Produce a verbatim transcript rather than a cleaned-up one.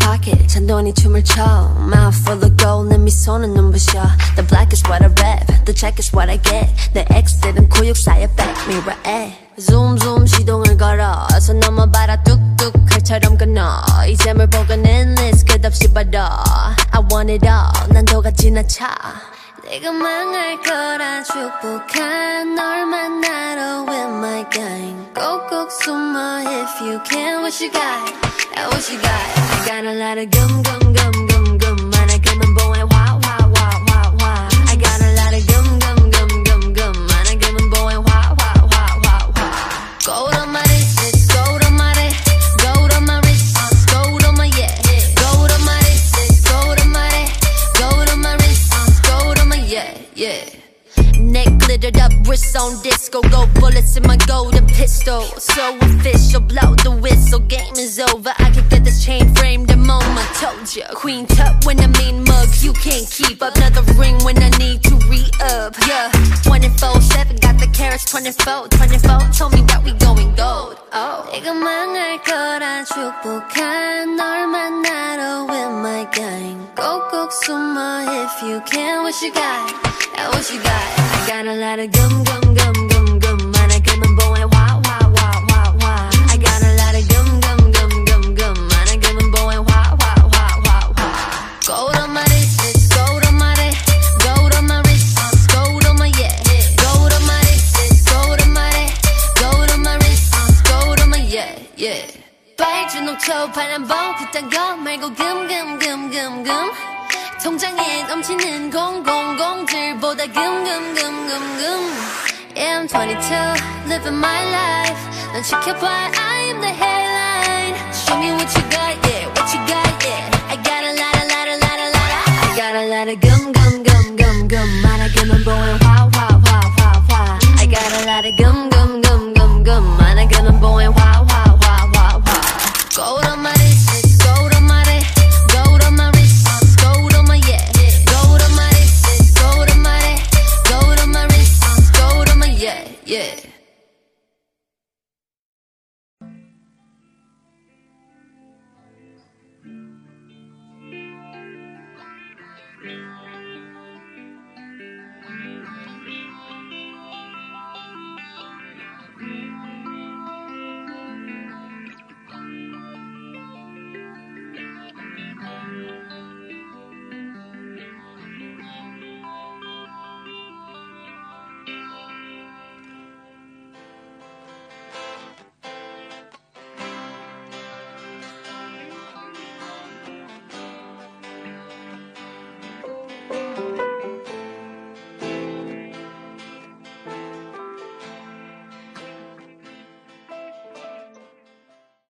pocket 잔돈이 춤을 춰 Mouth full of gold 내 미소는 눈부셔 The black is what I rap The check is what I get 내 X들은 구육사의 백미러에 Zoom zoom 시동을 걸어 어서 넘어봐라 뚝뚝 칼처럼 끊어 이제 뭘 보건 endless 끝없이 벌어 I want it all 난도가 지나쳐 내가 망할 거라 축복한 널 만나러 with my gang 꼭꼭 숨어 if you can what you got what you got I got a lot of gum gum gum gum gum 많아 금은 보에 화 화 화 화 화 I got a lot of gum gum gum gum gum 많아 금은 보에 화 화 화 화 화 Gold on my wrist gold on my wrist gold on my wrist gold on my yeah gold on my wrist gold on my wrist gold on my wrist gold on my yeah yeah Neck glittered up, wrist on disco Gold bullets in my golden pistol So official, blow the whistle Game is over, I could get this chain framed in MoMA Told ya, queen tut when I mean mug You can't keep up, another ring when I need to re-up Yeah, twenty-four seven, got the carats twenty-four, twenty-four Told me that we going gold Oh, 내가 망할 거라 축복한 널 만나러 with my gang 꼭꼭 숨어 if you can what you got what you got I got a lot of gum gum gum gum gum 많아 금은 보에 화 화 화 화 화 I got a lot of gum gum gum gum gum 많아 금은 보에 화 화 화 화 화 Gold on my wrist gold on my wrist gold on my wrist gold on my yeah gold on my wrist gold on my wrist gold on my wrist gold on my yeah yeah 빨주 녹초 파란 봄 그딴 거 말고 금금금금금 통장에 넘치는 공공공들보다 금금금금금 Yeah I'm twenty-two living my life 넌 지켜봐